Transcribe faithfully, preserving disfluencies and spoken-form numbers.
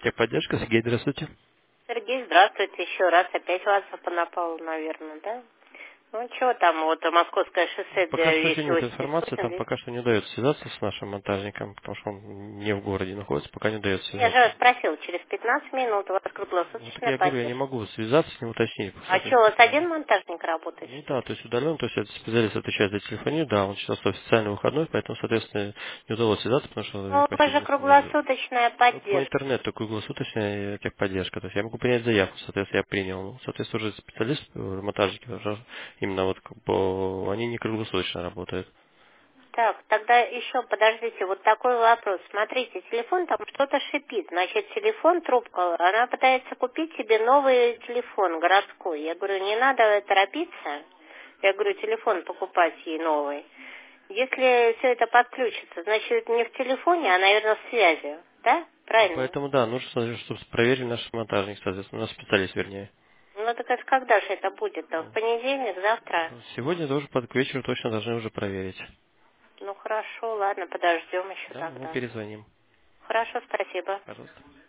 Техподдержка, Сергей, здравствуйте. Сергей, здравствуйте еще раз. Опять вас напало, наверное, да? Ну, что там, вот Московское шоссе Пока для что еще вещи нет информации, там восемьдесят восемь. пока что не удается связаться с нашим монтажником, потому что он не в городе находится, пока не удается Я же вас связаться. спросил, через пятнадцать минут у вас Ну, так круглосуточная я говорю, я не поддержка. могу связаться с ним, уточнить, А что, у вас соответственно. один монтажник работает, Ну что ли? да, то есть удален, то есть этот специалист отвечает за телефонию, да, он сейчас официальный выходной, поэтому, соответственно, не удалось связаться, потому что Ну, э, у вас же почти не... круглосуточная Ну, по поддержка. интернету круглосуточная техподдержка. То есть я могу принять заявку, соответственно, я принял. Ну, соответственно, уже специалист, э, монтажники, уже именно вот как бы, они не круглосуточно работают. Так, тогда еще подождите, вот такой вопрос. Смотрите, телефон там что-то шипит. Значит, телефон, трубка, она пытается купить себе новый телефон городской. Я говорю, не надо торопиться. Я говорю, телефон покупать ей новый. Если все это подключится, значит, не в телефоне, а, наверное, в связи. Да? Ну, Правильно? поэтому, да, нужно, смотреть, чтобы проверили наш монтажник, соответственно, наш специалист, вернее. Ну, так это когда же это будет? В понедельник, завтра? Сегодня тоже под к вечеру точно должны уже проверить. Ну, хорошо, ладно, подождем еще Да, мы тогда. перезвоним. Хорошо, спасибо. Пожалуйста.